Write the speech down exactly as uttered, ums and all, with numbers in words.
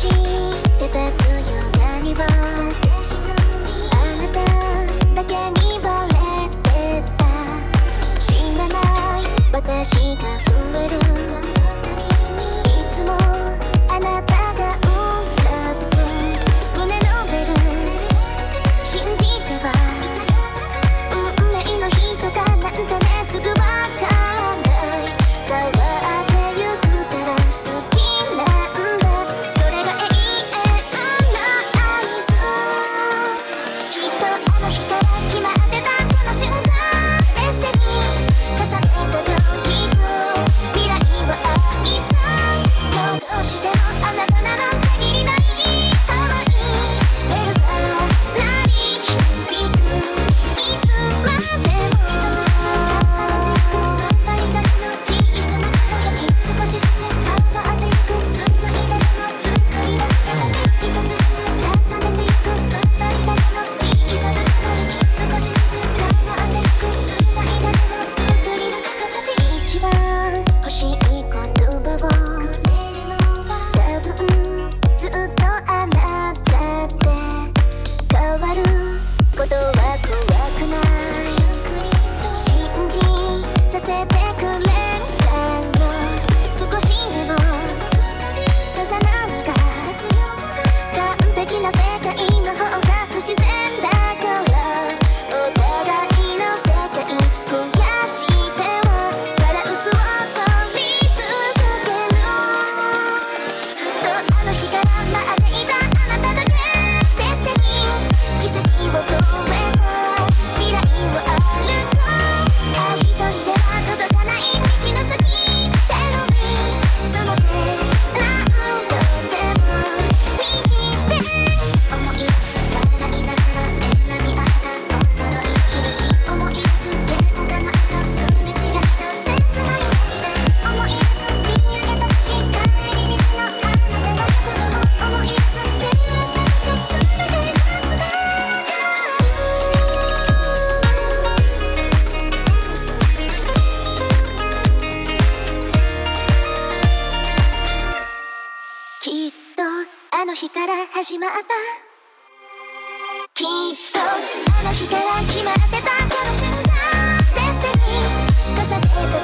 ってた強がりはあなただけにバレてた。知らない私が増える。いつもあなたが浮かぶ胸のベル信じては運命の人がなんてねすぐわからない。変わってゆくから好きなんだ。それが永遠の合図。きっとあの日から決まってたこの瞬間デスティニー重ねた時と未来は愛さどうしてもあなたなの限りないハワイベルが鳴り響くいつまでも。二人だけの小さな輝き少しずつ変わってゆく。つないだもの作り出す形一つずつ重ねてゆく。二人だけの小さな輝き少しずつ変わってゆく。つないだもの作り出す形一番欲しい言葉を多分ずっとあなたで変わることは怖くない。信じさせてくれたの少しでもさざ波が完璧な世界の方が不自然だからお互いの世界増やしてはバランスを取り続ける。ずっとあの日から待っていたあなただけデスティニー奇跡を超えた未来はあると。あ一人では届かない道の先テロリーその手何度でも握って思い出す笑いながら選び合ったお揃い印思い出す喧嘩の後すれ違った切ない時で思い出す見上げた時帰り道のあなたのことも思い出す出会った場所全てがつながる。きっとあの日から始まったきっとあの日から決まってたこの瞬間デスティニー重ねた